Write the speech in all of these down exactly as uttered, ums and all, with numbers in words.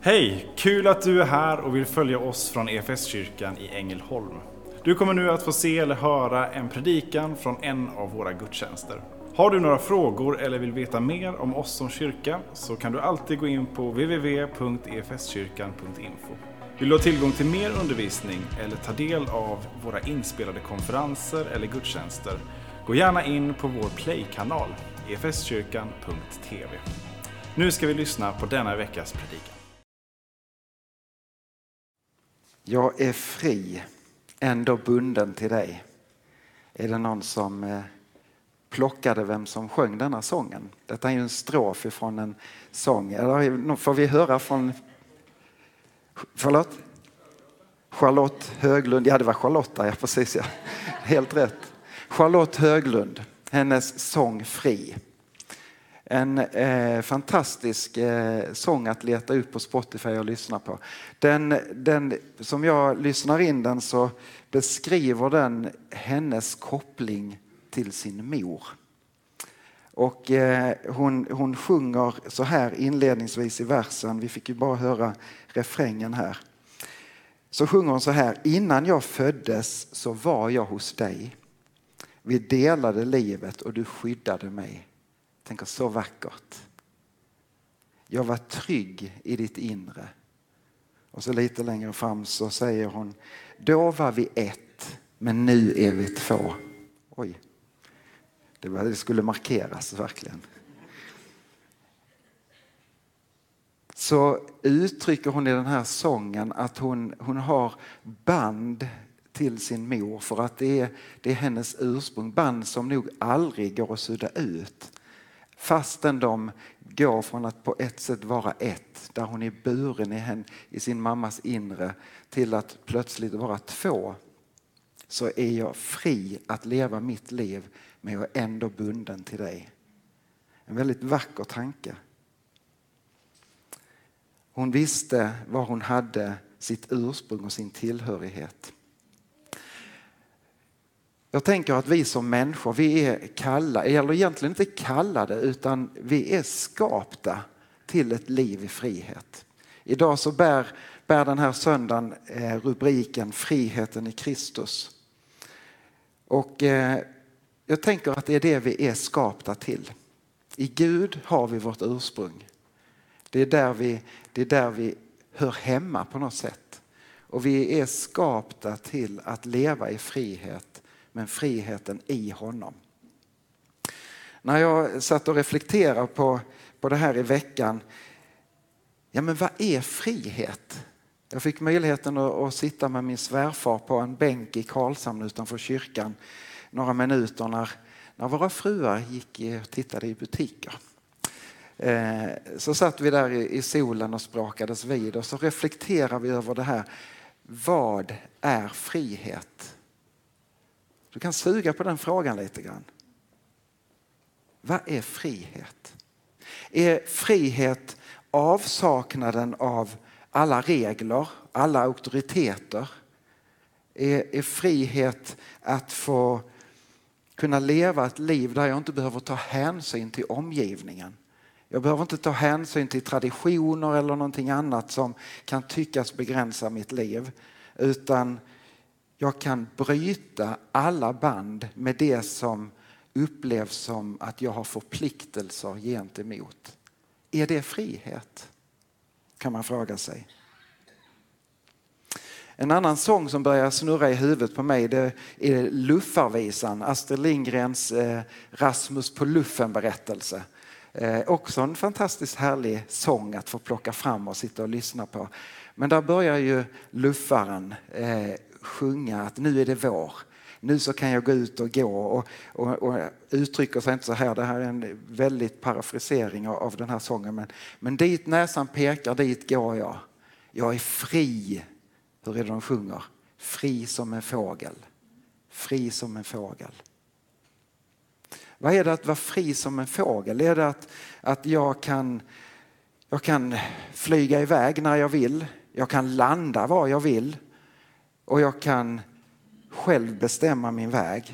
Hej! Kul att du är här och vill följa oss från E F S-kyrkan i Ängelholm. Du kommer nu att få se eller höra en predikan från en av våra gudstjänster. Har du några frågor eller vill veta mer om oss som kyrka så kan du alltid gå in på w w w punkt e f s kyrkan punkt info. Vill du ha tillgång till mer undervisning eller ta del av våra inspelade konferenser eller gudstjänster, gå gärna in på vår play-kanal e f s kyrkan punkt t v. Nu ska vi lyssna på denna veckas predikan. Jag är fri, ändå bunden till dig. Är det någon som eh, plockade vem som sjöng denna sången? Detta är ju en strof ifrån en sång. Eller får vi höra från... Förlåt? Charlotte Höglund. Ja, det var Charlotta, ja precis. Ja. Helt rätt. Charlotte Höglund, hennes sång Fri. En eh, fantastisk eh, sång att leta upp på Spotify och lyssna på. Den, den, som jag lyssnar in den så beskriver den hennes koppling till sin mor. Och eh, hon, hon sjunger så här inledningsvis i versen. Vi fick ju bara höra refrängen här. Så sjunger hon så här. Innan jag föddes så var jag hos dig. Vi delade livet och du skyddade mig. Tänker så vackert. Jag var trygg i ditt inre. Och så lite längre fram så säger hon. Då var vi ett, men nu är vi två. Oj. Det, var, det skulle markeras verkligen. Så uttrycker hon i den här sången att hon, hon har band till sin mor. För att det är, det är hennes ursprung. Band som nog aldrig går att sudda ut. Fastän de går från att på ett sätt vara ett, där hon är buren i, henne, i sin mammas inre, till att plötsligt vara två, så är jag fri att leva mitt liv, men jag är ändå bunden till dig. En väldigt vacker tanke. Hon visste var hon hade sitt ursprung och sin tillhörighet. Jag tänker att vi som människor, vi är kallade, eller egentligen inte kallade, utan vi är skapta till ett liv i frihet. Idag så bär, bär den här söndagen eh, rubriken Friheten i Kristus. Och eh, jag tänker att det är det vi är skapta till. I Gud har vi vårt ursprung. Det är där vi, det är där vi hör hemma på något sätt. Och vi är skapta till att leva i frihet. Men friheten i honom. När jag satt och reflekterade på, på det här i veckan. Ja, men vad är frihet? Jag fick möjligheten att, att sitta med min svärfar på en bänk i Karlshamn utanför kyrkan. Några minuter när, när våra fruar gick och tittade i butiker. Eh, så satt vi där i, i solen och sprakades vid. Och så reflekterade vi över det här. Vad är frihet? Du kan suga på den frågan lite grann. Vad är frihet? Är frihet avsaknaden av alla regler, alla auktoriteter? Är, är frihet att få kunna leva ett liv där jag inte behöver ta hänsyn till omgivningen? Jag behöver inte ta hänsyn till traditioner eller någonting annat som kan tyckas begränsa mitt liv. Utan jag kan bryta alla band med det som upplevs som att jag har förpliktelser gentemot. Är det frihet? Kan man fråga sig. En annan sång som börjar snurra i huvudet på mig, det är Luffarvisan. Astrid Lindgrens eh, Rasmus på Luffen-berättelse. Eh, också en fantastiskt härlig sång att få plocka fram och sitta och lyssna på. Men där börjar ju luffaren eh, sjunga att nu är det vår. Nu så kan jag gå ut och gå och, och, och uttrycker sig inte så här. Det här är en väldigt parafrasering av, av den här sången. Men, men dit näsan pekar, dit går jag. Jag är fri. Hur är det de sjunger? Fri som en fågel. Fri som en fågel. Vad är det att vara fri som en fågel? Är det att, att jag, kan, jag kan flyga iväg när jag vill? Jag kan landa var jag vill? Och jag kan själv bestämma min väg.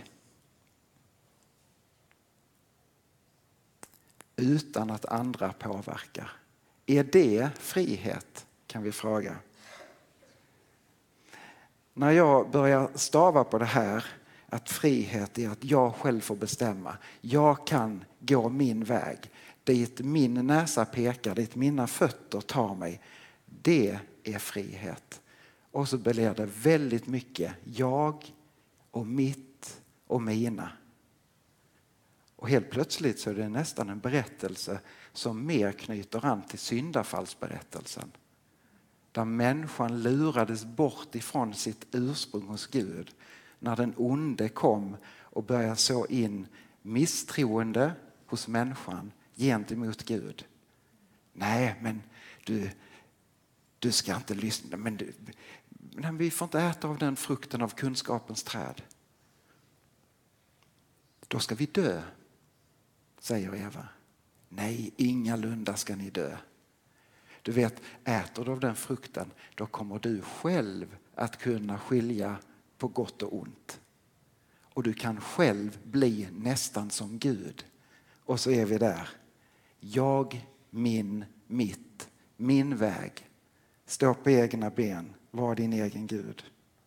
Utan att andra påverkar. Är det frihet? kan vi fråga. När jag börjar stava på det här, att frihet är att jag själv får bestämma. Jag kan gå min väg. Dit min näsa pekar, dit mina fötter tar mig. Det är frihet. Och så blir det väldigt mycket jag och mitt och mina. Och helt plötsligt så är det nästan en berättelse som mer knyter an till syndafallsberättelsen. Där människan lurades bort ifrån sitt ursprung hos Gud. När den onde kom och började så in misstroende hos människan gentemot Gud. Nej, men du, du ska inte lyssna. Men, du, men vi får inte äta av den frukten av kunskapens träd. Då ska vi dö, säger Eva. Nej, ingalunda ska ni dö. Du vet, äter du av den frukten, då kommer du själv att kunna skilja på gott och ont. Och du kan själv bli nästan som Gud. Och så är vi där. Jag, min, mitt, min väg. Stå på egna ben, var din egen Gud.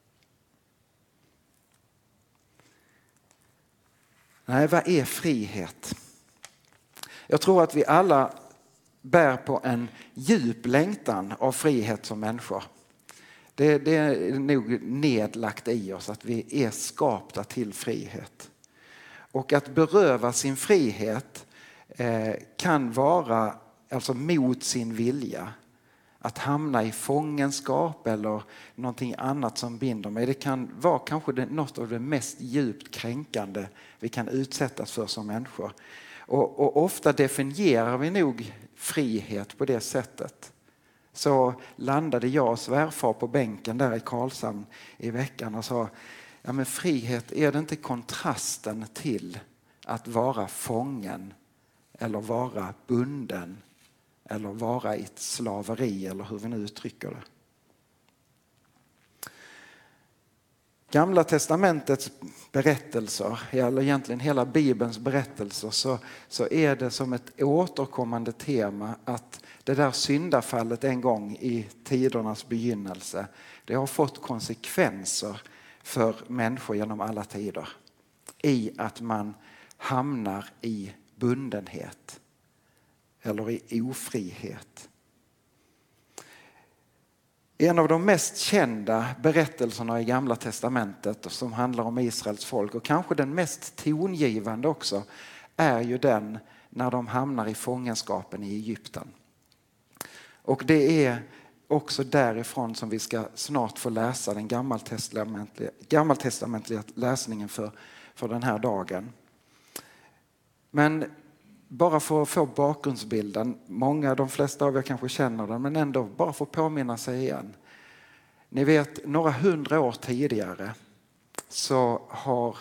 Nej, vad är frihet? Jag tror att vi alla bär på en djup längtan av frihet som människor. Det, det är nog nedlagt i oss att vi är skapta till frihet. Och att beröva sin frihet eh, kan vara alltså mot sin vilja. Att hamna i fångenskap eller någonting annat som binder mig. Det kan vara kanske det, något av det mest djupt kränkande vi kan utsättas för som människor. Och, och ofta definierar vi nog frihet på det sättet. Så landade jag och svärfar på bänken där i Karlshamn i veckan och sa, ja men frihet, är det inte kontrasten till att vara fången eller vara bunden eller vara i ett slaveri eller hur vi nu uttrycker det. Gamla testamentets berättelser, eller egentligen hela Bibelns berättelser, så, så är det som ett återkommande tema att det där syndafallet en gång i tidernas begynnelse, det har fått konsekvenser för människor genom alla tider. I att man hamnar i bundenhet eller i ofrihet. En av de mest kända berättelserna i Gamla testamentet som handlar om Israels folk och kanske den mest tongivande också är ju den när de hamnar i fångenskapen i Egypten. Och det är också därifrån som vi ska snart få läsa den gammaltestamentliga, gammaltestamentliga läsningen för, för den här dagen. Men bara för att få bakgrundsbilden, många, de flesta av er kanske känner den, men ändå bara för att påminna sig igen. Ni vet, några hundra år tidigare så har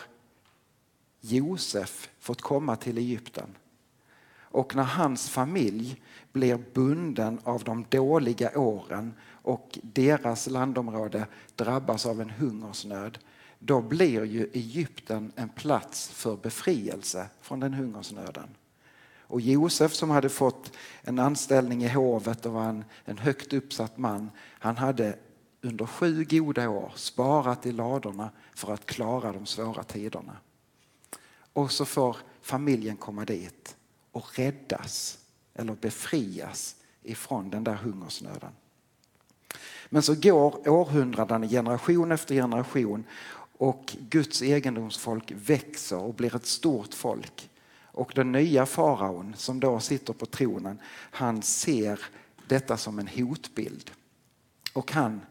Josef fått komma till Egypten. Och när hans familj blir bunden av de dåliga åren och deras landområde drabbas av en hungersnöd, då blir ju Egypten en plats för befrielse från den hungersnöden. Och Josef som hade fått en anställning i hovet och var en, en högt uppsatt man, han hade under sju goda år sparat i ladorna för att klara de svåra tiderna. Och så får familjen komma dit och räddas eller befrias ifrån den där hungersnöden. Men så går århundraden, generation efter generation, och Guds egendomsfolk växer och blir ett stort folk. Och den nya faraon som då sitter på tronen, han ser detta som en hotbild. Och han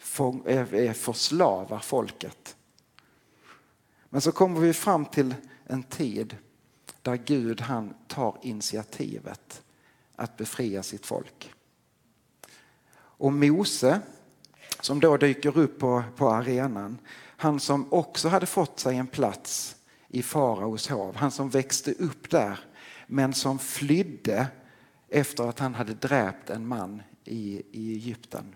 förslavar folket. Men så kommer vi fram till en tid där Gud han tar initiativet att befria sitt folk. Och Mose som då dyker upp på, på arenan, han som också hade fått sig en plats i faraos hov, han som växte upp där men som flydde efter att han hade dräpt en man i, i Egypten,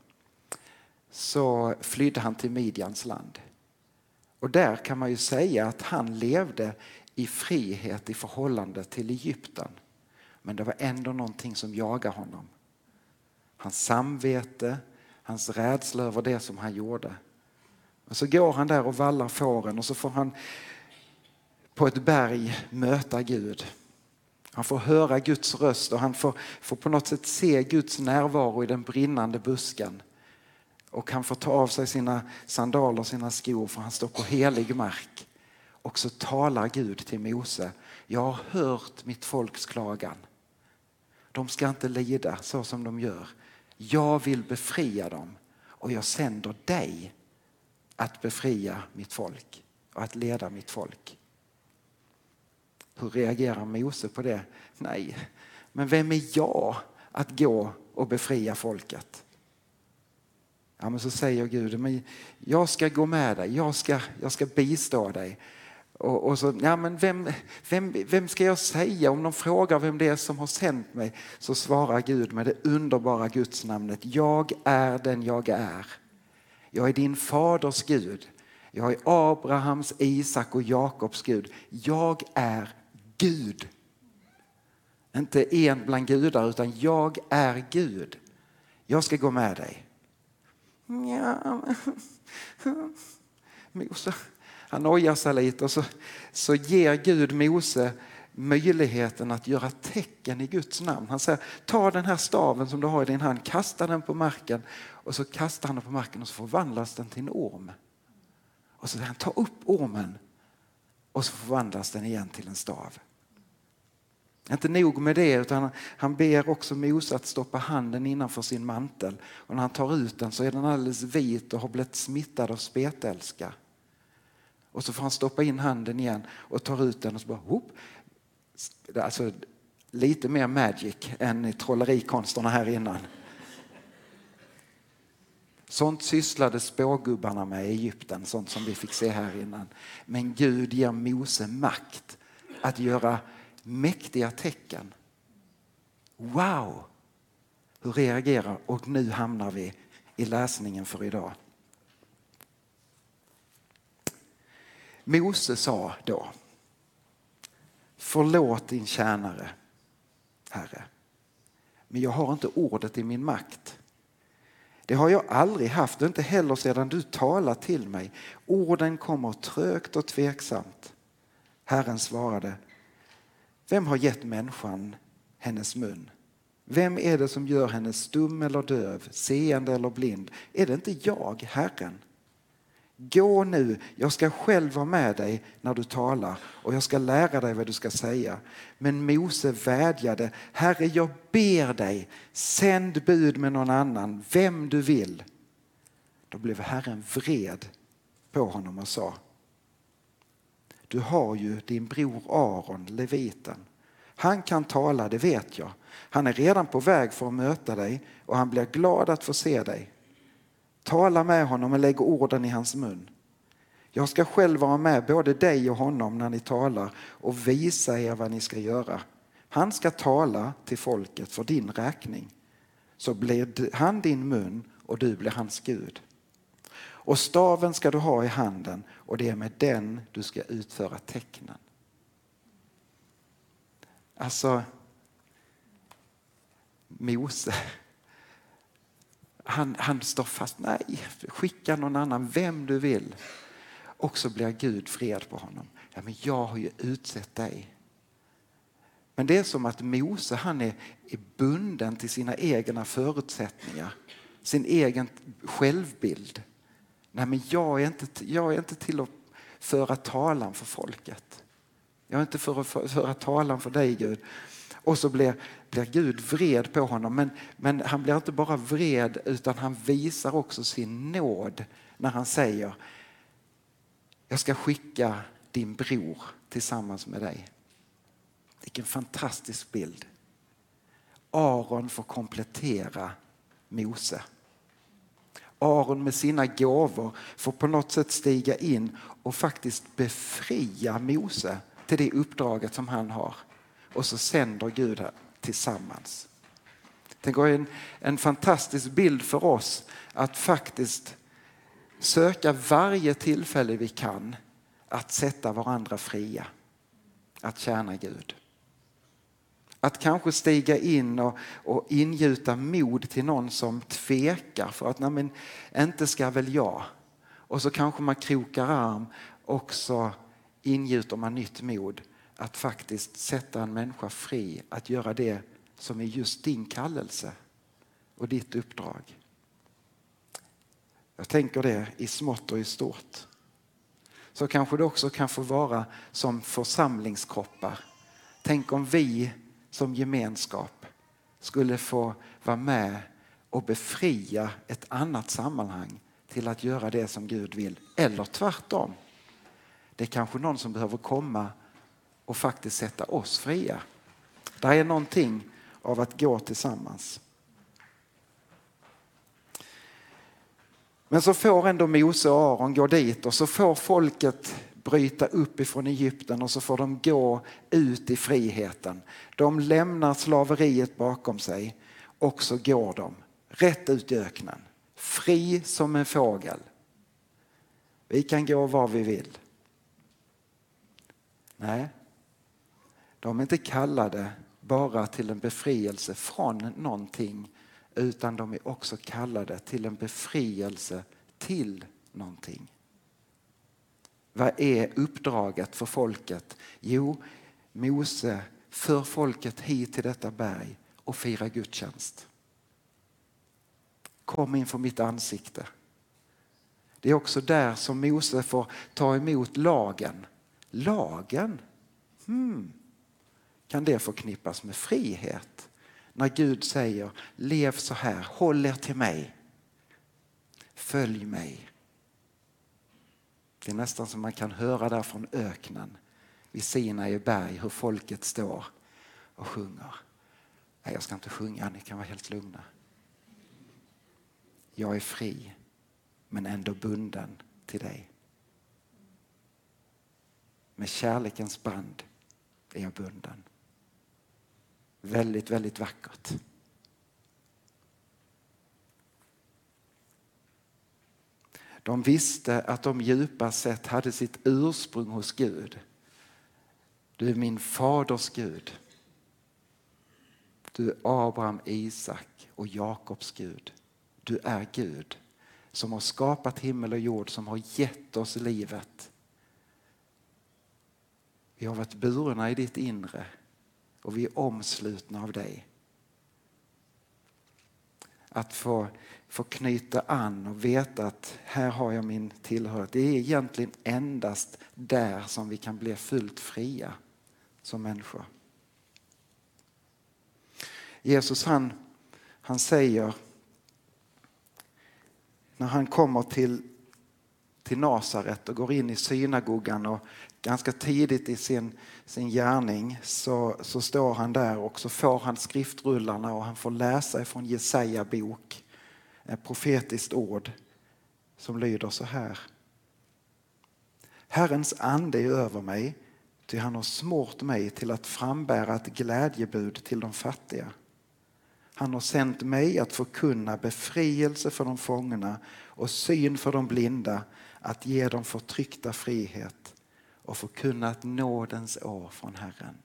så flydde han till Midjans land. Och där kan man ju säga att han levde i frihet i förhållande till Egypten. Men det var ändå någonting som jagade honom. hans samvete, hans rädsla över det som han gjorde. Och så går han där och vallar fåren och så får han på ett berg möta Gud. Han får höra Guds röst och han får, får på något sätt se Guds närvaro i den brinnande busken. Och han får ta av sig sina sandaler och sina skor för han står på helig mark. Och så talar Gud till Mose. Jag har hört mitt folks klagan. De ska inte lida så som de gör. Jag vill befria dem och jag sänder dig att befria mitt folk och att leda mitt folk. Hur reagerar Mose på det? Nej, men vem är jag att gå och befria folket? Ja, men så säger Gud, men jag ska gå med dig, jag ska, jag ska bistå dig. Och, och så, ja, men vem, vem, vem ska jag säga om de frågar vem det är som har sänt mig? Så svarar Gud med det underbara Guds namnet. Jag är den jag är. Jag är din faders Gud. Jag är Abrahams, Isak och Jakobs Gud. Jag är Gud. Inte en bland gudar utan jag är Gud. Jag ska gå med dig. Ja, Mose, han ojar sig lite och så, så ger Gud Mose möjligheten att göra tecken i Guds namn. Han säger, ta den här staven som du har i din hand, kasta den på marken och så kastar han den på marken och så förvandlas den till en orm. Och så säger han, ta upp ormen och så förvandlas den igen till en stav. Inte nog med det utan han ber också Mose att stoppa handen innanför sin mantel. Och när han tar ut den så är den alldeles vit och har blivit smittad av spetälska. Och så får han stoppa in handen igen och tar ut den och så bara hopp. Alltså lite mer magic än i trollerikonsterna här innan. Sånt sysslade spågubbarna med i Egypten, sånt som vi fick se här innan. Men Gud ger Mose makt att göra mäktiga tecken. Wow! Hur reagerar? Och nu hamnar vi i läsningen för idag. Mose sa då, förlåt din tjänare, Herre, men jag har inte ordet i min makt. Det har jag aldrig haft, inte heller sedan du talar till mig. Orden kommer trögt och tveksamt. Herren svarade, vem har gett människan hennes mun? Vem är det som gör henne stum eller döv, seende eller blind? Är det inte jag, Herren? Gå nu, jag ska själv vara med dig när du talar och jag ska lära dig vad du ska säga. Men Mose vädjade, Herre, jag ber dig, sänd bud med någon annan, vem du vill. Då blev Herren vred på honom och sa, du har ju din bror Aron, leviten. Han kan tala, det vet jag. Han är redan på väg för att möta dig och han blir glad att få se dig. Tala med honom och lägg orden i hans mun. Jag ska själv vara med både dig och honom när ni talar och visa er vad ni ska göra. Han ska tala till folket för din räkning. Så blir han din mun och du blir hans Gud. Och staven ska du ha i handen och det är med den du ska utföra tecknen. Alltså, Mose, han, han står fast, nej, skicka någon annan, vem du vill. Och så blir Gud fred på honom. Ja, men jag har ju utsett dig. Men det är som att Mose, han är, är bunden till sina egna förutsättningar. Sin egen självbild. Nej, men jag är inte, jag är inte till att föra talan för folket. Jag är inte för att föra talan för dig, Gud. Och så blir, blir Gud vred på honom. Men, men han blir inte bara vred utan han visar också sin nåd när han säger, jag ska skicka din bror tillsammans med dig. Vilken fantastisk bild. Aron får komplettera Mose. Aron med sina gåvor får på något sätt stiga in och faktiskt befria Mose till det uppdraget som han har. Och så sänder Gud här tillsammans. Det går en, en fantastisk bild för oss att faktiskt söka varje tillfälle vi kan att sätta varandra fria. Att tjäna Gud. Att kanske stiga in och, och ingjuta mod till någon som tvekar för att nej men, inte ska väl jag. Och så kanske man krokar arm och så ingjuter man nytt mod att faktiskt sätta en människa fri att göra det som är just din kallelse och ditt uppdrag. Jag tänker det i smått och i stort. Så kanske det också kan få vara som församlingskroppar. Tänk om vi som gemenskap skulle få vara med och befria ett annat sammanhang till att göra det som Gud vill. Eller tvärtom. Det är kanske någon som behöver komma och faktiskt sätta oss fria. Det är någonting av att gå tillsammans. Men så får ändå Mose och Aron gå dit och så får folket bryta upp ifrån Egypten och så får de gå ut i friheten. De lämnar slaveriet bakom sig och så går de rätt ut i öknen. Fri som en fågel. Vi kan gå var vi vill. Nej, de är inte kallade bara till en befrielse från någonting, utan de är också kallade till en befrielse till någonting. Vad är uppdraget för folket? Jo, Mose för folket hit till detta berg och fira gudstjänst. Kom inför mitt ansikte. Det är också där som Mose får ta emot lagen. Lagen? Hmm. Kan det förknippas med frihet? När Gud säger, lev så här, håll er till mig. Följ mig. Det är nästan som man kan höra där från öknen vid Sinai berg hur folket står och sjunger. Nej, jag ska inte sjunga, ni kan vara helt lugna. Jag är fri, men ändå bunden till dig. Med kärlekens band är jag bunden. Väldigt, väldigt vackert. De visste att de djupast sett hade sitt ursprung hos Gud. Du är min faders Gud. Du är Abraham, Isak och Jakobs Gud. Du är Gud som har skapat himmel och jord, som har gett oss livet. Vi har varit burna i ditt inre och vi är omslutna av dig. Att få, få knyta an och veta att här har jag min tillhörighet. Det är egentligen endast där som vi kan bli fullt fria som människor. Jesus han, han säger när han kommer till, till Nasaret och går in i synagogan och ganska tidigt i sin, sin gärning så, så står han där och så får han skriftrullarna och han får läsa ifrån Jesaja bok. Ett profetiskt ord som lyder så här. Herrens ande är över mig, ty han har smort mig till att frambära ett glädjebud till de fattiga. Han har sänt mig att förkunna befrielse för de fångna och syn för de blinda, att ge dem förtryckta frihet och förkunna ett nådens år från Herren.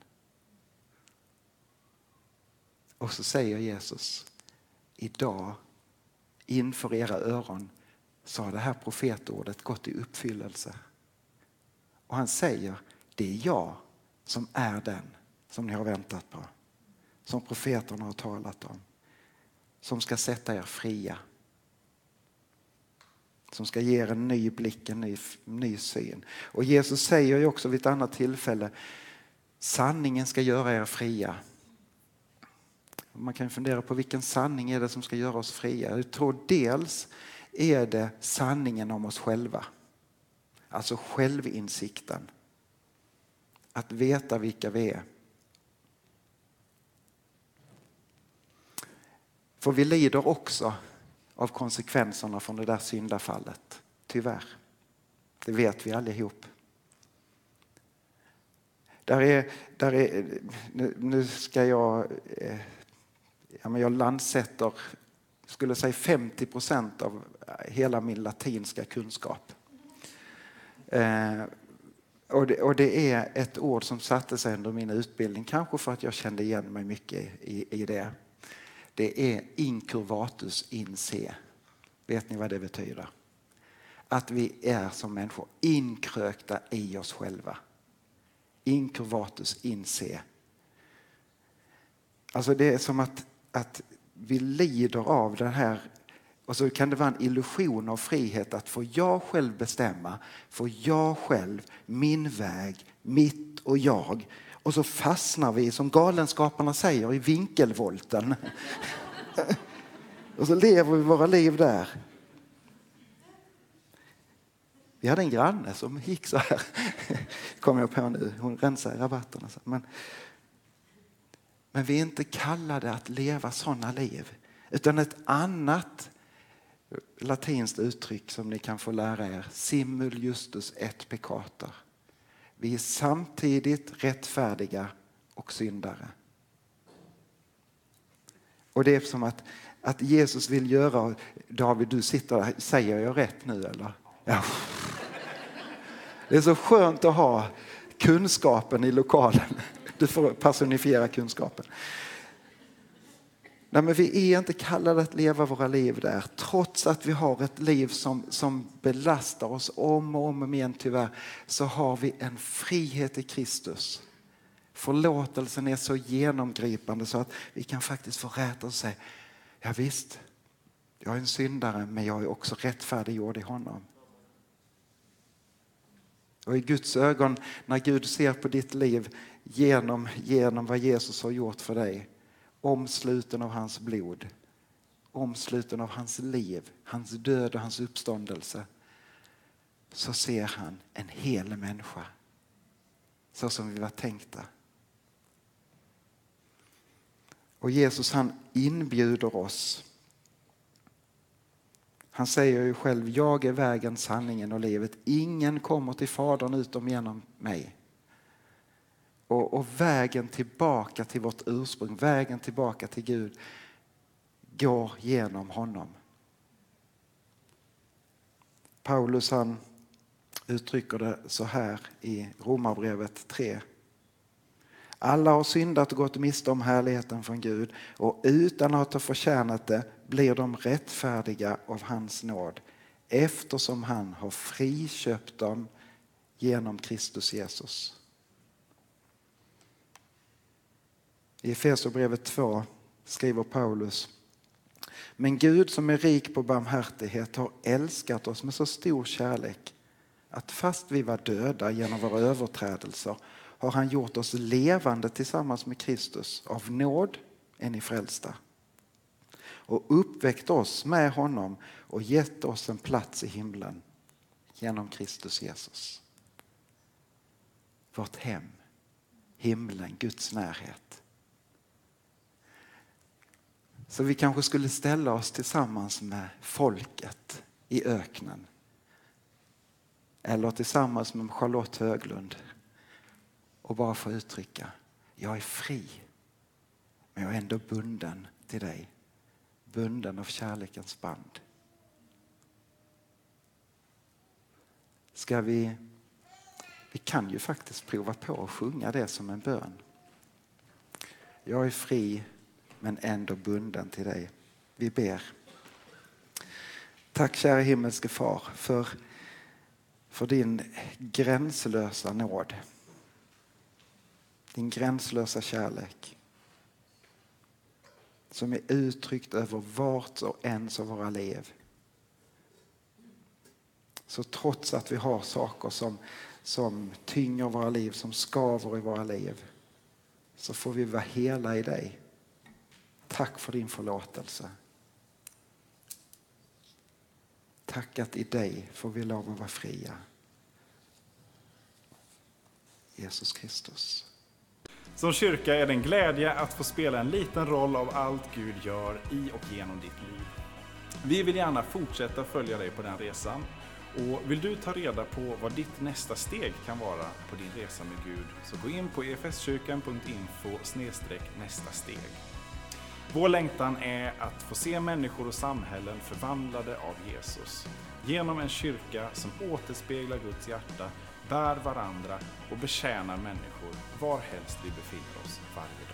Och så säger Jesus, idag inför era öron så har det här profetordet gått i uppfyllelse. Och han säger, det är jag som är den som ni har väntat på. Som profeterna har talat om. Som ska sätta er fria. Som ska ge er en ny blick, en ny, ny syn. Och Jesus säger ju också vid ett annat tillfälle, sanningen ska göra er fria. Man kan fundera på vilken sanning är det som ska göra oss fria. Jag tror dels är det sanningen om oss själva. Alltså självinsikten. Att veta vilka vi är. För vi lider också av konsekvenserna från det där syndafallet. Tyvärr. Det vet vi allihop. Där är, där är, nu, nu ska jag, eh, ja, men jag landsätter, skulle säga femtio procent av hela min latinska kunskap. Eh, Och det, och det är ett ord som satte sig under min utbildning, kanske för att jag kände igen mig mycket i, i det. Det är incurvatus in se. Vet ni vad det betyder? Att vi är som människor inkrökta i oss själva. Incurvatus in se. Alltså det är som att, att vi lider av det här. Och så kan det vara en illusion av frihet att få jag själv bestämma. Får jag själv, min väg, mitt och jag. Och så fastnar vi, som galenskaparna säger, i vinkelvolten. Och så lever vi våra liv där. Vi hade en granne som gick så här. Kommer jag på nu. Hon rensar i rabatterna. Men, men vi är inte kallade att leva sådana liv. Utan ett annat latinskt uttryck som ni kan få lära er. Simul justus et peccator. Vi är samtidigt rättfärdiga och syndare. Och det är som att, att Jesus vill göra... David, du sitter där. Säger jag rätt nu eller? Ja. Det är så skönt att ha kunskapen i lokalen. Du får personifiera kunskapen. Nej, men vi är inte kallade att leva våra liv där. Trots att vi har ett liv som, som belastar oss om och om igen tyvärr. Så har vi en frihet i Kristus. Förlåtelsen är så genomgripande så att vi kan faktiskt få rätt och säga. Ja visst, jag är en syndare men jag är också rättfärdiggjord i honom. Och i Guds ögon, när Gud ser på ditt liv genom, genom vad Jesus har gjort för dig. Omsluten av hans blod. Omsluten av hans liv. Hans död och hans uppståndelse. Så ser han en hel människa. Så som vi var tänkta. Och Jesus han inbjuder oss. Han säger ju själv, jag är vägen, sanningen och livet. Ingen kommer till Fadern utom genom mig. Och, och vägen tillbaka till vårt ursprung, vägen tillbaka till Gud, går genom honom. Paulus han uttrycker det så här i Romarbrevet tre. Alla har syndat och gått miste om härligheten från Gud och utan att ha förtjänat det blir de rättfärdiga av hans nåd eftersom han har friköpt dem genom Kristus Jesus. I Efesierbrevet två skriver Paulus: men Gud som är rik på barmhärtighet har älskat oss med så stor kärlek att fast vi var döda genom våra överträdelser har han gjort oss levande tillsammans med Kristus. Av nåd är ni frälsta. Och uppväckt oss med honom och gett oss en plats i himlen genom Kristus Jesus. Vårt hem, himlen, Guds närhet. Så vi kanske skulle ställa oss tillsammans med folket i öknen. Eller tillsammans med Charlotte Höglund. Och bara få uttrycka, jag är fri. Men jag är ändå bunden till dig. Bunden av kärlekens band. Ska vi, vi kan ju faktiskt prova på att sjunga det som en bön. Jag är fri men ändå bunden till dig. Vi ber. Tack kära himmelske far för, för din gränslösa nåd. Din gränslösa kärlek. Som är uttryckt över vart och ens av våra liv. Så trots att vi har saker som, som tynger våra liv, som skaver i våra liv. Så får vi vara hela i dig. Tack för din förlåtelse. Tack att i dig får vi lov att vara fria. Jesus Kristus. Som kyrka är det en glädje att få spela en liten roll av allt Gud gör i och genom ditt liv. Vi vill gärna fortsätta följa dig på den resan. Och vill du ta reda på vad ditt nästa steg kan vara på din resa med Gud, så gå in på efeskyrkan punkt info snedstreck nästa steg. Vår längtan är att få se människor och samhällen förvandlade av Jesus. Genom en kyrka som återspeglar Guds hjärta, bär varandra och betjänar människor var helst vi befinner oss varje dag.